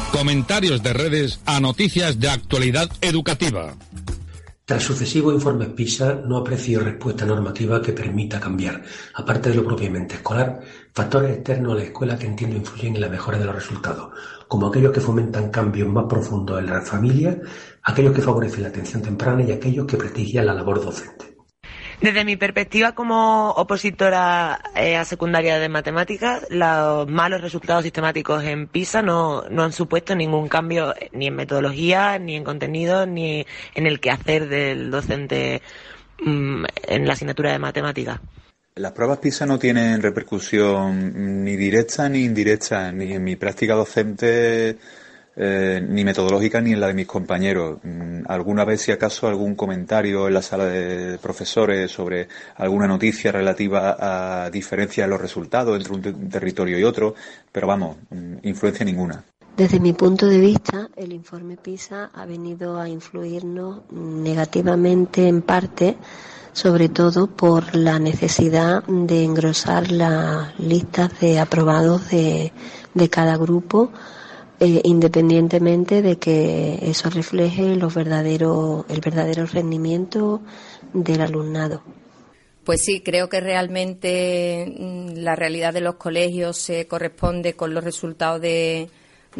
Comentarios de redes a noticias de actualidad educativa. Tras sucesivos informes PISA, no aprecio respuesta normativa que permita cambiar, aparte de lo propiamente escolar, factores externos a la escuela que entiendo influyen en la mejora de los resultados, como aquellos que fomentan cambios más profundos en las familias, aquellos que favorecen la atención temprana y aquellos que prestigian la labor docente. Desde mi perspectiva como opositora a secundaria de matemáticas, los malos resultados sistemáticos en PISA no han supuesto ningún cambio ni en metodología, ni en contenido, ni en el quehacer del docente en la asignatura de matemáticas. Las pruebas PISA no tienen repercusión ni directa ni indirecta, ni en mi práctica docente, ni metodológica, ni en la de mis compañeros. Alguna vez, si acaso, algún comentario en la sala de profesores sobre alguna noticia relativa a diferencias en los resultados entre un territorio y otro, pero vamos, influencia ninguna. Desde mi punto de vista, el informe PISA ha venido a influirnos negativamente en parte, sobre todo por la necesidad de engrosar las listas de aprobados de cada grupo, independientemente de que eso refleje el verdadero rendimiento del alumnado. Pues sí, creo que realmente la realidad de los colegios se corresponde con los resultados de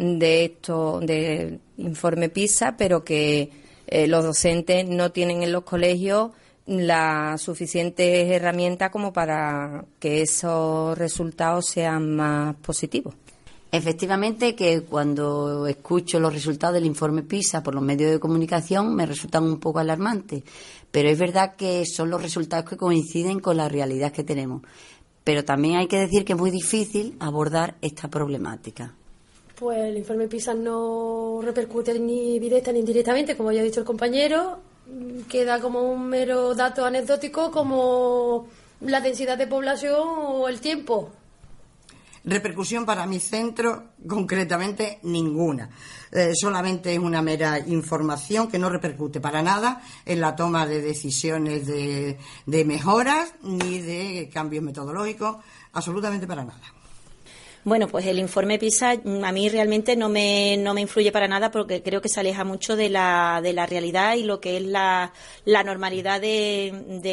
informe PISA, pero que los docentes no tienen en los colegios las suficientes herramientas como para que esos resultados sean más positivos. Efectivamente, que cuando escucho los resultados del informe PISA por los medios de comunicación me resultan un poco alarmantes, pero es verdad que son los resultados que coinciden con la realidad que tenemos. Pero también hay que decir que es muy difícil abordar esta problemática. Pues el informe PISA no repercute ni directa ni indirectamente, como ya ha dicho el compañero, queda como un mero dato anecdótico como la densidad de población o el tiempo. Repercusión para mi centro, concretamente ninguna. Solamente es una mera información que no repercute para nada en la toma de decisiones de mejoras ni de cambios metodológicos, absolutamente para nada. Bueno, pues el informe PISA a mí realmente no me influye para nada porque creo que se aleja mucho de la realidad y lo que es la normalidad del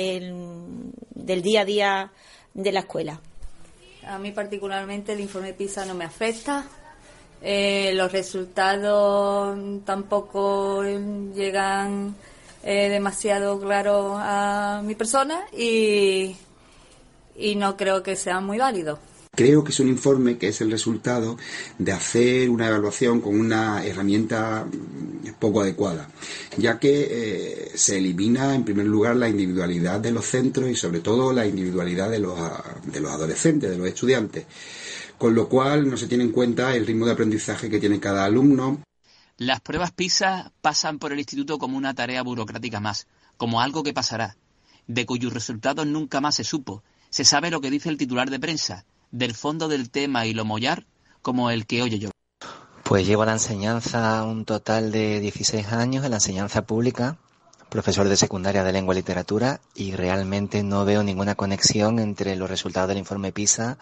día a día de la escuela. A mí particularmente el informe PISA no me afecta. Los resultados tampoco llegan demasiado claros a mi persona y no creo que sean muy válidos. Creo que es un informe que es el resultado de hacer una evaluación con una herramienta poco adecuada, ya que se elimina en primer lugar la individualidad de los centros y sobre todo la individualidad de los adolescentes, de los estudiantes, con lo cual no se tiene en cuenta el ritmo de aprendizaje que tiene cada alumno. Las pruebas PISA pasan por el instituto como una tarea burocrática más, como algo que pasará, de cuyos resultados nunca más se supo. Se sabe lo que dice el titular de prensa, del fondo del tema y lo mollar, como el que oye yo. Pues llevo la enseñanza un total de 16 años en la enseñanza pública, profesor de secundaria de lengua y literatura, y realmente no veo ninguna conexión entre los resultados del informe PISA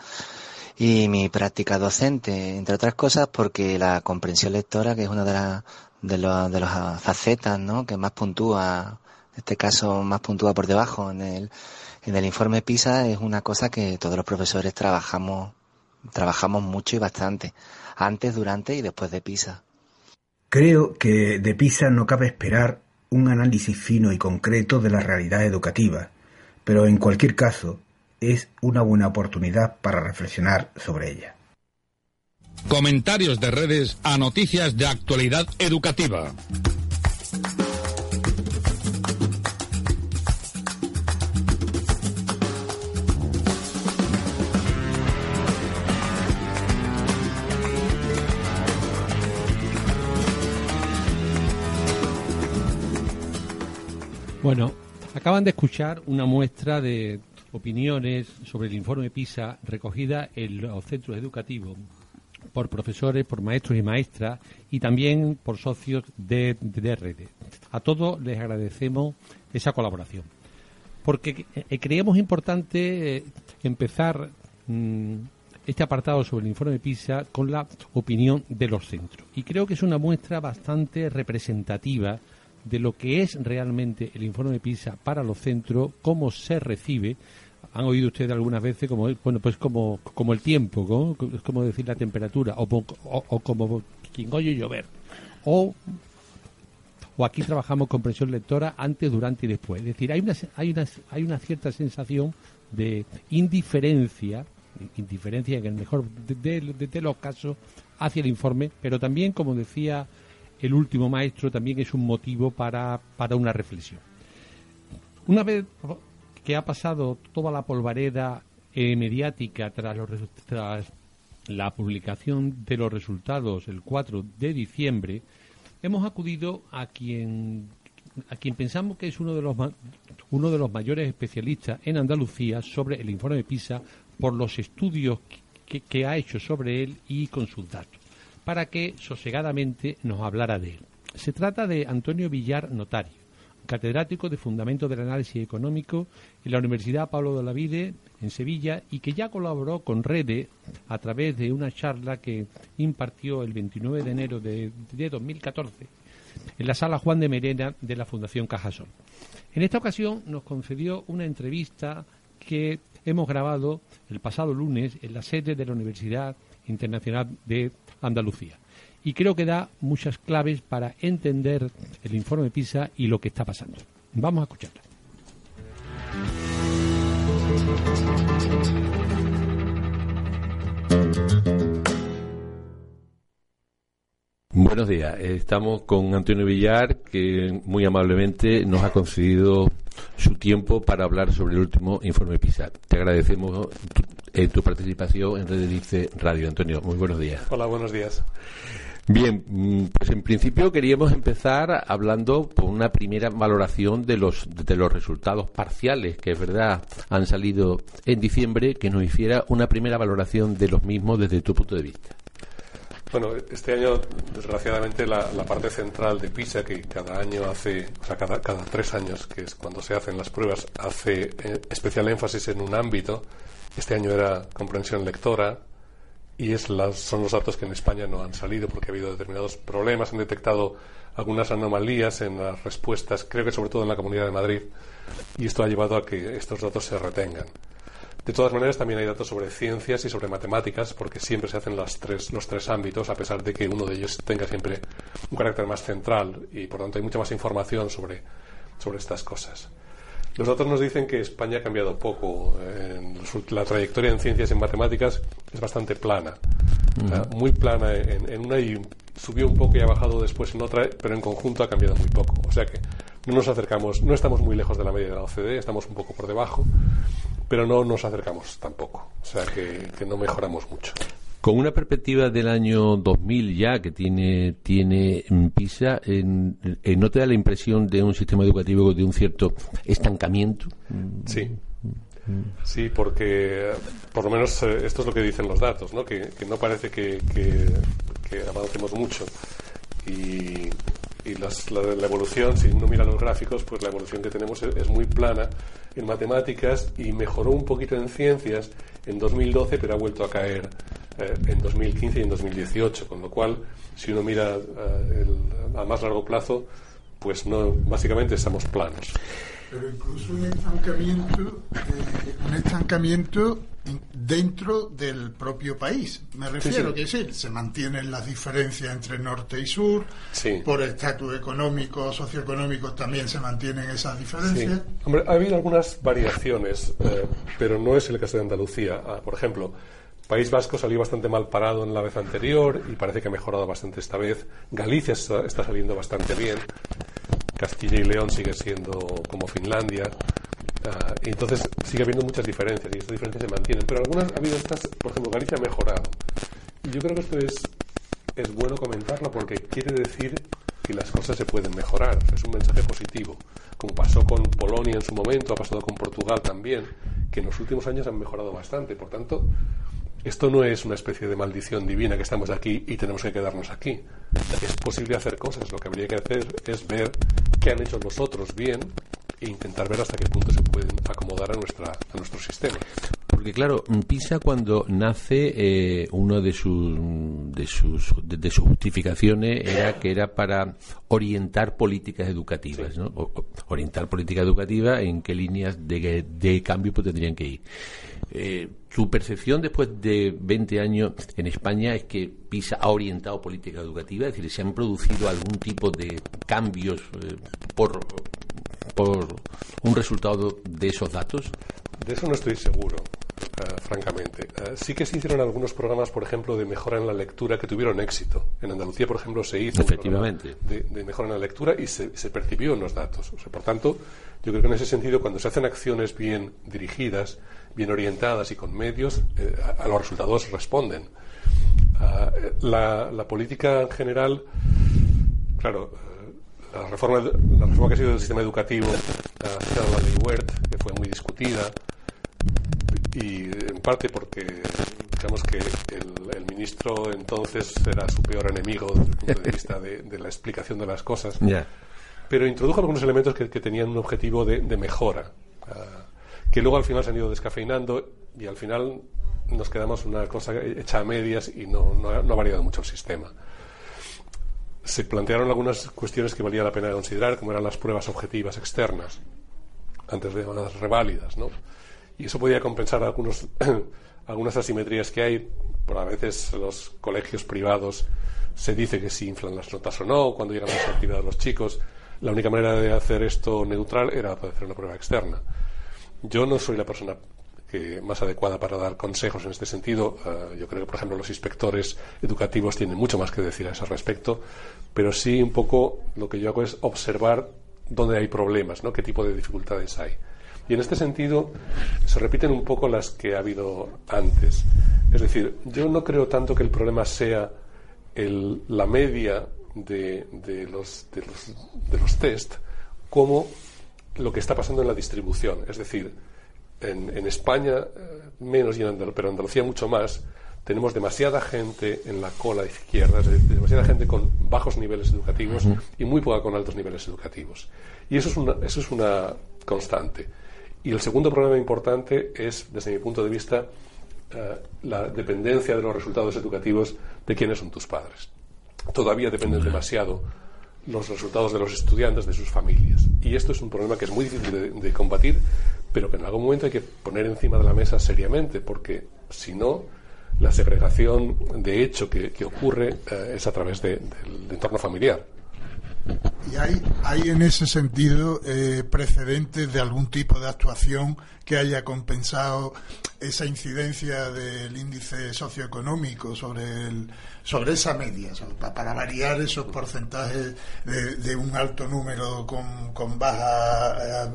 y mi práctica docente, entre otras cosas porque la comprensión lectora, que es una de las facetas, ¿no?, que más puntúa, en este caso más puntúa por debajo en el informe PISA, es una cosa que todos los profesores trabajamos mucho y bastante, antes, durante y después de PISA. Creo que de PISA no cabe esperar un análisis fino y concreto de la realidad educativa, pero en cualquier caso es una buena oportunidad para reflexionar sobre ella. Comentarios de redes a noticias de actualidad educativa. Bueno, acaban de escuchar una muestra de opiniones sobre el informe PISA recogida en los centros educativos por profesores, por maestros y maestras y también por socios de redes. A todos les agradecemos esa colaboración, porque creemos importante empezar este apartado sobre el informe PISA con la opinión de los centros. Y creo que es una muestra bastante representativa de lo que es realmente el informe PISA para los centros, cómo se recibe. Han oído ustedes algunas veces como el tiempo, ¿no? Es como decir la temperatura, o como quien oye llover. O aquí trabajamos con presión lectora antes, durante y después. Es decir, hay una cierta sensación de indiferencia en el mejor de los casos hacia el informe, pero también, como decía el último maestro, también es un motivo para una reflexión. Una vez que ha pasado toda la polvareda mediática tras la publicación de los resultados el 4 de diciembre, hemos acudido a quien pensamos que es uno de los mayores especialistas en Andalucía sobre el informe de PISA por los estudios que ha hecho sobre él y con sus datos, para que sosegadamente nos hablara de él. Se trata de Antonio Villar Notario, catedrático de Fundamentos del Análisis Económico en la Universidad Pablo de Olavide en Sevilla, y que ya colaboró con REDE a través de una charla que impartió el 29 de enero de 2014 en la Sala Juan de Merena de la Fundación Cajasol. En esta ocasión nos concedió una entrevista que hemos grabado el pasado lunes en la sede de la Universidad Internacional de Andalucía. Y creo que da muchas claves para entender el informe PISA y lo que está pasando. Vamos a escucharla. Buenos días. Estamos con Antonio Villar, que muy amablemente nos ha concedido su tiempo para hablar sobre el último informe PISA. Te agradecemos tu participación en Red Dice Radio. Antonio, muy buenos días. Hola, buenos días. Bien, pues en principio queríamos empezar hablando con una primera valoración de los resultados parciales, que es verdad han salido en diciembre, que nos hiciera una primera valoración de los mismos desde tu punto de vista. Bueno, este año, desgraciadamente, la parte central de PISA, que cada año hace, o sea, cada 3 años, que es cuando se hacen las pruebas, hace especial énfasis en un ámbito. Este año era comprensión lectora, y son los datos que en España no han salido porque ha habido determinados problemas. Han detectado algunas anomalías en las respuestas, creo que sobre todo en la Comunidad de Madrid, y esto ha llevado a que estos datos se retengan. De todas maneras, también hay datos sobre ciencias y sobre matemáticas, porque siempre se hacen los tres ámbitos, a pesar de que uno de ellos tenga siempre un carácter más central, y por tanto hay mucha más información sobre estas cosas. Los datos nos dicen que España ha cambiado poco. La trayectoria en ciencias y en matemáticas es bastante plana. Muy plana en una, y subió un poco y ha bajado después en otra, pero en conjunto ha cambiado muy poco. O sea que no estamos muy lejos de la media de la OCDE, estamos un poco por debajo, pero no nos acercamos tampoco. O sea que no mejoramos mucho. Con una perspectiva del año 2000 ya que tiene PISA, ¿no te da la impresión de un sistema educativo de un cierto estancamiento? Sí, porque por lo menos esto es lo que dicen los datos, ¿no? Que no parece que avancemos mucho. Y la evolución, si uno mira los gráficos, pues la evolución que tenemos es muy plana en matemáticas, y mejoró un poquito en ciencias en 2012, pero ha vuelto a caer en 2015 y en 2018, con lo cual, si uno mira a más largo plazo, pues no, básicamente estamos planos. Pero incluso un estancamiento dentro del propio país. Me refiero, que sí, se mantienen las diferencias entre norte y sur, por estatus económico, socioeconómico también se mantienen esas diferencias. Sí. Hombre, ha habido algunas variaciones, pero no es el caso de Andalucía. Por ejemplo, País Vasco salió bastante mal parado en la vez anterior y parece que ha mejorado bastante esta vez. Galicia está saliendo bastante bien. Castilla y León sigue siendo como Finlandia. Entonces sigue habiendo muchas diferencias, y estas diferencias se mantienen. Pero algunas ha habido estas, por ejemplo, Galicia ha mejorado. Y yo creo que esto es bueno comentarlo, porque quiere decir que las cosas se pueden mejorar. Es un mensaje positivo. Como pasó con Polonia en su momento, ha pasado con Portugal también, que en los últimos años han mejorado bastante. Por tanto, esto no es una especie de maldición divina que estamos aquí y tenemos que quedarnos aquí. Es posible hacer cosas. Lo que habría que hacer es ver qué han hecho los otros bien e intentar ver hasta qué punto se pueden acomodar a nuestro sistema. Porque claro, PISA cuando nace, uno de sus justificaciones era que era para orientar políticas educativas, ¿no? Orientar políticas educativas en qué líneas de cambio pues tendrían que ir. Tu percepción después de 20 años en España es que PISA ha orientado política educativa, es decir, ¿se han producido algún tipo de cambios por un resultado de esos datos? De eso no estoy seguro, francamente. Sí que se hicieron algunos programas, por ejemplo, de mejora en la lectura que tuvieron éxito. En Andalucía, por ejemplo, se hizo efectivamente de mejora en la lectura y se percibió en los datos. O sea, por tanto, yo creo que en ese sentido, cuando se hacen acciones bien dirigidas, bien orientadas y con medios, a los resultados responden. La política en general, claro, la reforma que ha sido del sistema educativo, la ley Wert, que fue muy discutida, y en parte porque digamos que el ministro entonces era su peor enemigo desde el punto de vista de la explicación de las cosas, pero introdujo algunos elementos que tenían un objetivo de mejora, que luego al final se han ido descafeinando y al final nos quedamos una cosa hecha a medias y no ha variado mucho el sistema. Se plantearon algunas cuestiones que valía la pena considerar, como eran las pruebas objetivas externas, antes de las reválidas, ¿no? Y eso podía compensar algunas asimetrías que hay. Por a veces los colegios privados se dice que si inflan las notas o no, cuando llegan a las actividades los chicos. La única manera de hacer esto neutral era hacer una prueba externa. Yo no soy la persona más adecuada para dar consejos en este sentido. Yo creo que, por ejemplo, los inspectores educativos tienen mucho más que decir a ese respecto, pero sí un poco lo que yo hago es observar dónde hay problemas, ¿no? Qué tipo de dificultades hay. Y en este sentido se repiten un poco las que ha habido antes. Es decir, yo no creo tanto que el problema sea la media de los test como lo que está pasando en la distribución. Es decir, en España menos, pero en Andalucía mucho más, tenemos demasiada gente en la cola izquierda, es decir, demasiada gente con bajos niveles educativos y muy poca con altos niveles educativos. Y eso es una constante. Y el segundo problema importante es, desde mi punto de vista, la dependencia de los resultados educativos de quiénes son tus padres. Todavía dependen demasiado los resultados de los estudiantes de sus familias. Y esto es un problema que es muy difícil de combatir, pero que en algún momento hay que poner encima de la mesa seriamente, porque si no, la segregación de hecho que ocurre es a través del entorno familiar. ¿Y hay en ese sentido precedentes de algún tipo de actuación que haya compensado esa incidencia del índice socioeconómico sobre esa media, para variar esos porcentajes de un alto número con baja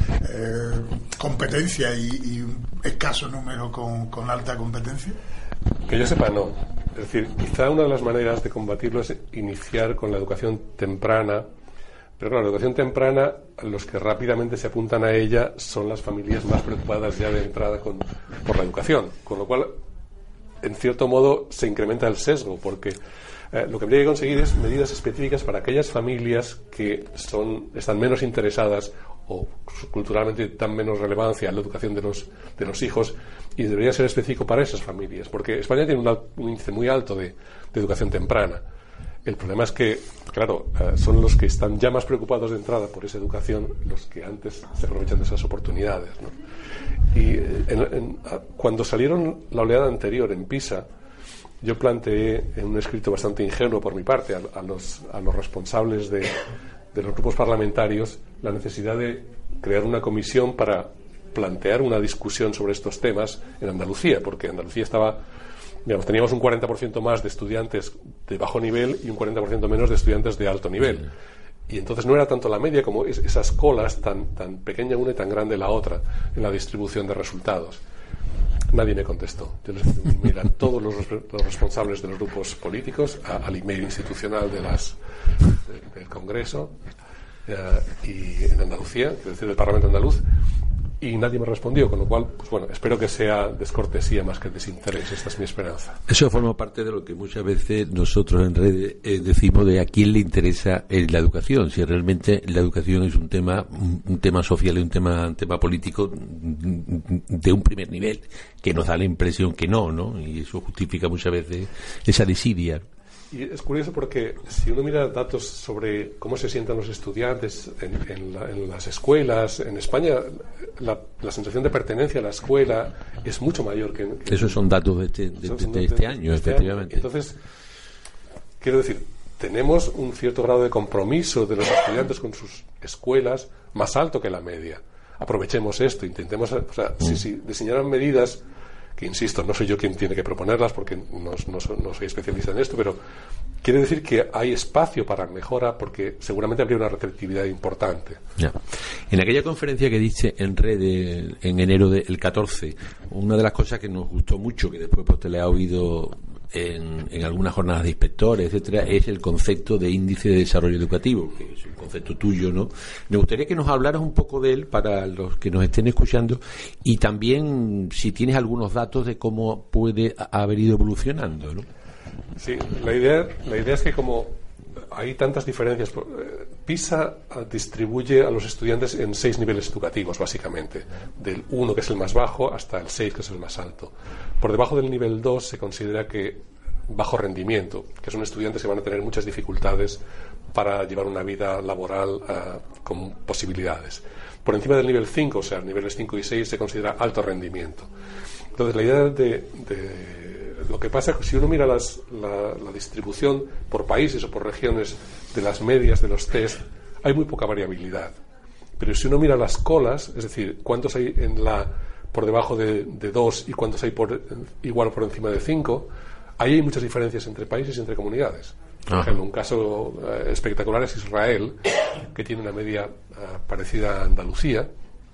competencia y un escaso número con alta competencia? Que yo sepa, no. Es decir, quizá una de las maneras de combatirlo es iniciar con la educación temprana, pero claro, la educación temprana, los que rápidamente se apuntan a ella son las familias más preocupadas ya de entrada por la educación, con lo cual, en cierto modo, se incrementa el sesgo, porque lo que habría que conseguir es medidas específicas para aquellas familias que están menos interesadas o culturalmente dan menos relevancia a la educación de los hijos, y debería ser específico para esas familias, porque España tiene un índice muy alto de educación temprana. El problema es que, claro, son los que están ya más preocupados de entrada por esa educación los que antes se aprovechan de esas oportunidades, ¿no? Y cuando salieron la oleada anterior en PISA, yo planteé en un escrito bastante ingenuo por mi parte a los responsables de los grupos parlamentarios la necesidad de crear una comisión para plantear una discusión sobre estos temas en Andalucía, porque Andalucía teníamos un 40% más de estudiantes de bajo nivel y un 40% menos de estudiantes de alto nivel. Y entonces no era tanto la media como esas colas tan pequeña una y tan grande la otra en la distribución de resultados. Nadie me contestó. Yo les envié un email a todos los responsables de los grupos políticos, al email institucional del Congreso y en Andalucía, es decir, del Parlamento andaluz, y nadie me respondió, con lo cual, pues bueno, espero que sea descortesía más que desinterés. Esta es mi esperanza. Eso forma parte de lo que muchas veces nosotros en redes decimos de a quién le interesa la educación, si realmente la educación es un tema social y un tema político de un primer nivel, que nos da la impresión que no, y eso justifica muchas veces esa desidia. Y es curioso porque si uno mira datos sobre cómo se sientan los estudiantes en las escuelas, en España la sensación de pertenencia a la escuela es mucho mayor que esos son datos de este año, efectivamente. Entonces, quiero decir, tenemos un cierto grado de compromiso de los estudiantes con sus escuelas más alto que la media. Aprovechemos esto, intentemos, si diseñaran medidas que, insisto, no soy yo quien tiene que proponerlas porque no soy especialista en esto, pero quiere decir que hay espacio para mejora porque seguramente habría una receptividad importante. Ya. En aquella conferencia que diste en Red en enero del 14, una de las cosas que nos gustó mucho, que después pues te le ha oído en algunas jornadas de inspectores, etcétera, es el concepto de índice de desarrollo educativo, que es un concepto tuyo, ¿no? Me gustaría que nos hablaras un poco de él para los que nos estén escuchando y también si tienes algunos datos de cómo puede haber ido evolucionando, ¿no? Sí, la idea es que como hay tantas diferencias, PISA distribuye a los estudiantes en 6 niveles educativos, básicamente, del 1, que es el más bajo, hasta el 6, que es el más alto. Por debajo del nivel 2 se considera que bajo rendimiento, que son estudiantes que van a tener muchas dificultades para llevar una vida laboral con posibilidades. Por encima del nivel 5, o sea, niveles 5 y 6, se considera alto rendimiento. Entonces, la idea de lo que pasa es que si uno mira la distribución por países o por regiones de las medias de los test, hay muy poca variabilidad. Pero si uno mira las colas, es decir, cuántos hay por debajo de 2 y cuántos hay igual por encima de 5, ahí hay muchas diferencias entre países y entre comunidades. Por ejemplo, un caso espectacular es Israel, que tiene una media parecida a Andalucía,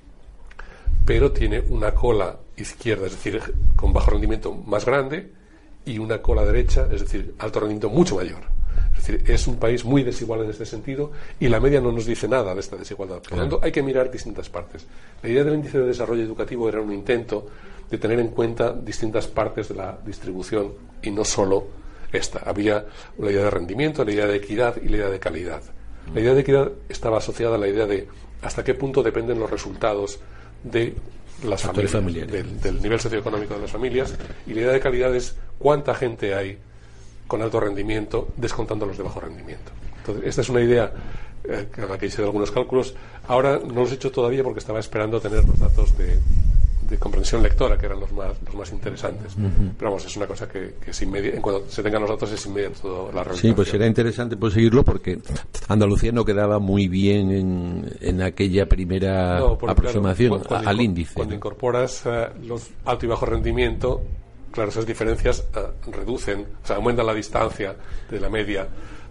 pero tiene una cola izquierda, es decir, con bajo rendimiento más grande, y una cola derecha, es decir, alto rendimiento mucho mayor. Es decir, es un país muy desigual en este sentido y la media no nos dice nada de esta desigualdad. Por lo tanto, hay que mirar distintas partes. La idea del índice de desarrollo educativo era un intento de tener en cuenta distintas partes de la distribución y no solo esta. Había la idea de rendimiento, la idea de equidad y la idea de calidad. La idea de equidad estaba asociada a la idea de hasta qué punto dependen los resultados de las familias, del nivel socioeconómico de las familias, y la idea de calidad es cuánta gente hay con alto rendimiento descontando los de bajo rendimiento. Entonces, esta es una idea a la que hice algunos cálculos. Ahora no los he hecho todavía porque estaba esperando tener los datos de comprensión lectora, que eran los más interesantes. Pero vamos, es una cosa que es inmediata. En cuanto se tengan los datos es inmediato la realización. Sí, pues será interesante seguirlo porque Andalucía no quedaba muy bien en aquella primera aproximación al índice. Cuando incorporas los alto y bajo rendimiento, claro, esas diferencias reducen, o sea, aumentan la distancia de la media.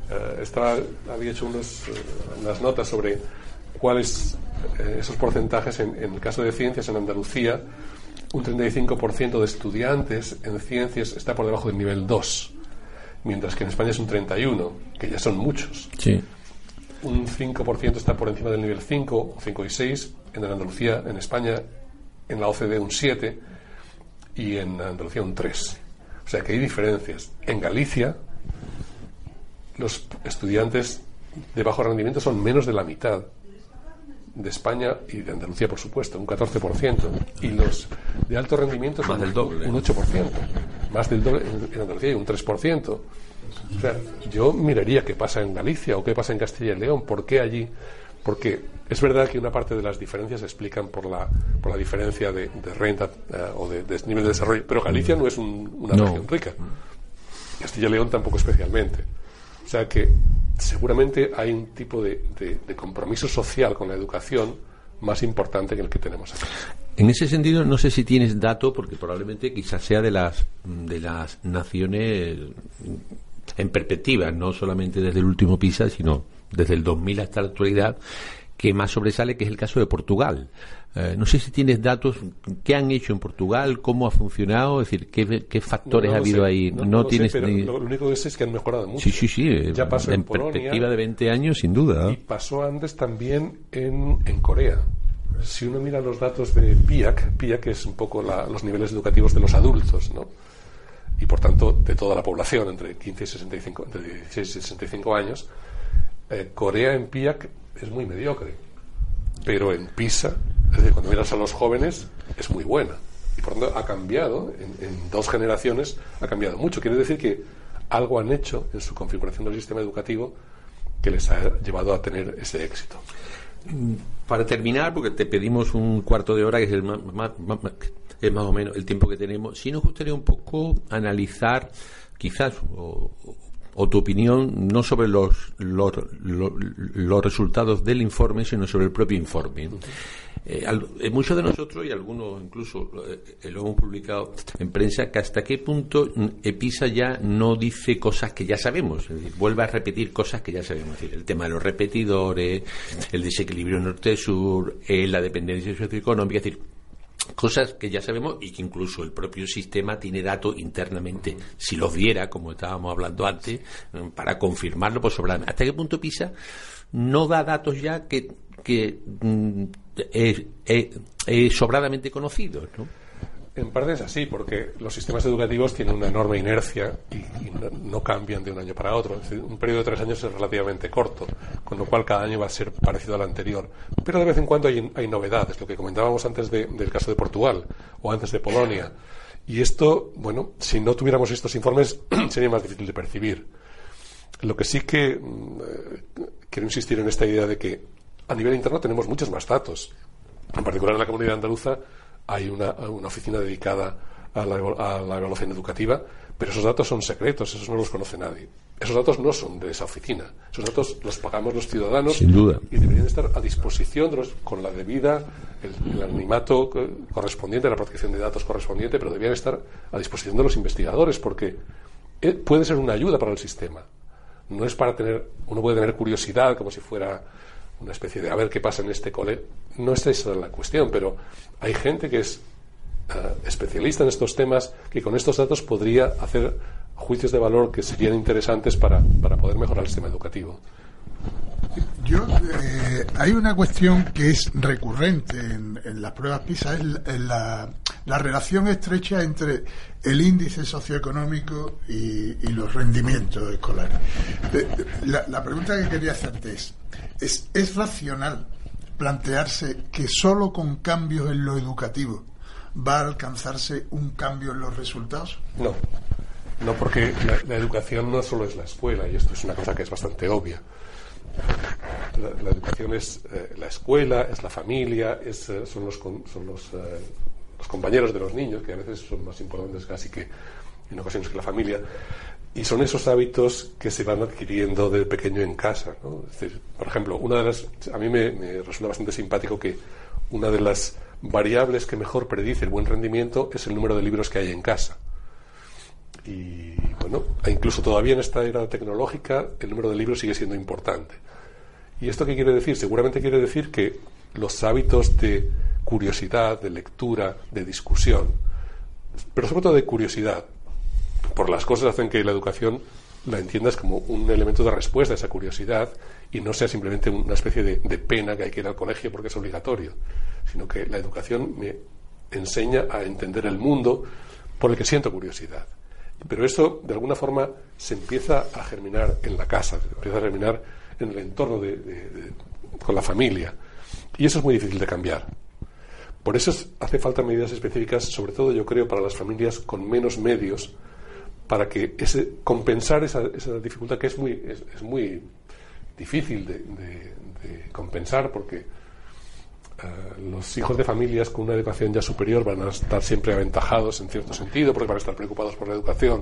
Había hecho unas notas sobre cuáles esos porcentajes en el caso de ciencias en Andalucía. Un 35% de estudiantes en ciencias está por debajo del nivel 2, mientras que en España es un 31%, que ya son muchos. Sí. Un 5% está por encima del nivel 5, o 5 y 6, en Andalucía, en España, en la OCDE un 7%, y en Andalucía un 3%. O sea que hay diferencias. En Galicia, los estudiantes de bajo rendimiento son menos de la mitad de España y de Andalucía, por supuesto, un 14%, y los de alto rendimiento son más del doble, un 8%, más del doble en Andalucía y un 3%. O sea, yo miraría qué pasa en Galicia o qué pasa en Castilla y León, por qué allí, porque es verdad que una parte de las diferencias se explican por la diferencia de renta o de nivel de desarrollo, pero Galicia no es una región rica, Castilla y León tampoco especialmente. O sea que seguramente hay un tipo de compromiso social con la educación más importante que el que tenemos aquí. En ese sentido, no sé si tienes dato, porque probablemente quizás sea de las naciones en perspectiva, no solamente desde el último PISA, sino desde el 2000 hasta la actualidad, que más sobresale, que es el caso de Portugal. No sé si tienes datos, ¿qué han hecho en Portugal? ¿Cómo ha funcionado? Es decir, ¿qué factores ha habido ahí? No tienes sé, pero lo único que sé es que han mejorado mucho. Sí. Ya pasó en Polonia, perspectiva de 20 años, sin duda. Y pasó antes también en Corea. Si uno mira los datos de PIAC es un poco los niveles educativos de los adultos, ¿no? Y por tanto de toda la población entre 15 y 65, entre 16 y 65 años, Corea en PIAC es muy mediocre, pero en PISA, es decir, cuando miras a los jóvenes, es muy buena. Y por tanto ha cambiado, en 2 generaciones ha cambiado mucho. Quiere decir que algo han hecho en su configuración del sistema educativo que les ha llevado a tener ese éxito. Para terminar, porque te pedimos un cuarto de hora, que es es más o menos el tiempo que tenemos, sí nos gustaría un poco analizar, quizás, o tu opinión, no sobre los resultados del informe, sino sobre el propio informe. Muchos de nosotros, y algunos incluso lo hemos publicado en prensa, que hasta qué punto PISA ya no dice cosas que ya sabemos, es decir, vuelve a repetir cosas que ya sabemos, es decir, el tema de los repetidores, el desequilibrio norte-sur, la dependencia socioeconómica, es decir, cosas que ya sabemos y que incluso el propio sistema tiene datos internamente, si los diera, como estábamos hablando antes, para confirmarlo por sobradamente. ¿Hasta qué punto PISA no da datos ya que es sobradamente conocidos, ¿no? En parte es así, porque los sistemas educativos tienen una enorme inercia y no cambian de un año para otro. Es decir, un periodo de 3 años es relativamente corto, con lo cual cada año va a ser parecido al anterior. Pero de vez en cuando hay novedades, lo que comentábamos antes del caso de Portugal o antes de Polonia. Y esto, bueno, si no tuviéramos estos informes sería más difícil de percibir. Lo que sí que quiero insistir en esta idea de que a nivel interno tenemos muchos más datos. En particular en la Comunidad Andaluza hay una oficina dedicada a la evaluación educativa, pero esos datos son secretos, esos no los conoce nadie. Esos datos no son de esa oficina, esos datos los pagamos los ciudadanos. Sin duda. Y deberían estar a disposición con la debida, el anonimato correspondiente, la protección de datos correspondiente, pero deberían estar a disposición de los investigadores, porque puede ser una ayuda para el sistema. No es para uno puede tener curiosidad como si fuera una especie de a ver qué pasa en este cole. No es esa la cuestión, pero hay gente que es especialista en estos temas que con estos datos podría hacer juicios de valor que serían interesantes para poder mejorar el sistema educativo. Hay una cuestión que es recurrente en las pruebas PISA, es la relación estrecha entre el índice socioeconómico y los rendimientos escolares. La pregunta que quería hacerte ¿es racional plantearse que solo con cambios en lo educativo va a alcanzarse un cambio en los resultados? No, porque la educación no solo es la escuela, y esto es una cosa que es bastante obvia. La educación es la escuela, es la familia, son los compañeros de los niños, que a veces son más importantes casi que en ocasiones que la familia, y son esos hábitos que se van adquiriendo de pequeño en casa, ¿no? Es decir, por ejemplo, a mí me resulta bastante simpático que una de las variables que mejor predice el buen rendimiento es el número de libros que hay en casa. Y bueno, incluso todavía en esta era tecnológica el número de libros sigue siendo importante. ¿Y esto qué quiere decir? Seguramente quiere decir que los hábitos de curiosidad, de lectura, de discusión, pero sobre todo de curiosidad, por las cosas hacen que la educación la entiendas como un elemento de respuesta a esa curiosidad y no sea simplemente una especie de pena que hay que ir al colegio porque es obligatorio, sino que la educación me enseña a entender el mundo por el que siento curiosidad. Pero eso, de alguna forma, se empieza a germinar en la casa, se empieza a germinar en el entorno con la familia. Y eso es muy difícil de cambiar. Por eso hace falta medidas específicas, sobre todo yo creo para las familias con menos medios, para que compensar esa dificultad que es muy difícil de compensar, porque los hijos de familias con una educación ya superior van a estar siempre aventajados en cierto sentido, porque van a estar preocupados por la educación.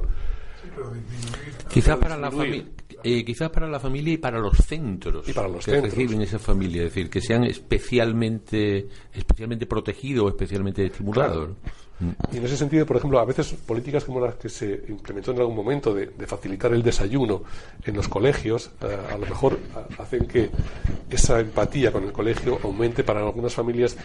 Quizás para la familia y para los centros que reciben esa familia, es decir, que sean especialmente protegidos o especialmente estimulados. Claro. Y en ese sentido, por ejemplo, a veces políticas como las que se implementó en algún momento de facilitar el desayuno en los colegios, a lo mejor hacen que esa empatía con el colegio aumente para algunas familias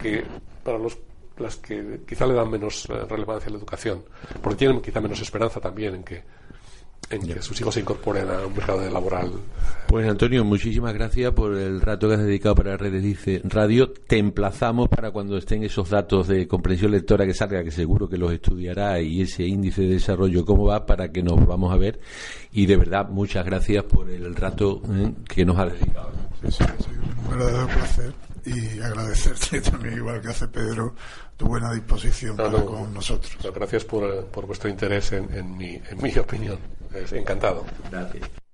las que quizá le dan menos relevancia a la educación, porque tienen quizá menos esperanza también en que que sus hijos se incorporen a un mercado laboral. Pues Antonio, muchísimas gracias por el rato que has dedicado para Redes Dice Radio. Te emplazamos para cuando estén esos datos de comprensión lectora que salga, que seguro que los estudiará, y ese índice de desarrollo cómo va, para que nos volvamos a ver. Y de verdad, muchas gracias por el rato que nos has dedicado. Sí, un verdadero placer, y agradecerte también, igual que hace Pedro, tu buena disposición con nosotros. Gracias por vuestro interés en mi opinión. Encantado. Gracias.